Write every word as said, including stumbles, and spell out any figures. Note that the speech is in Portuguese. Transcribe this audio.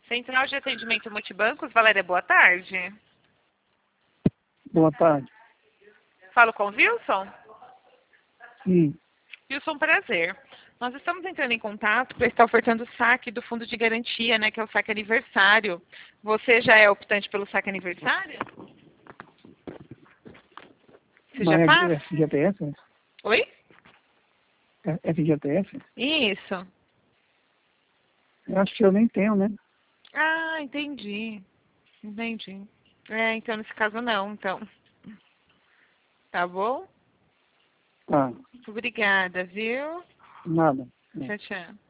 Central de Atendimento Multibancos, Valéria, boa tarde. Boa tarde. Falo com o Wilson? Sim. Wilson, prazer. Nós estamos entrando em contato para estar ofertando o saque do fundo de garantia, né, que é o saque aniversário. Você já é optante pelo saque aniversário? Você já Mas faz? é F G T S? Oi? É F G T S? Isso. Eu acho que eu nem tenho, né? Ah, entendi. Entendi. É, então nesse caso não, então. Tá bom? Tá. Obrigada, viu? Nada. Tchau, tchau.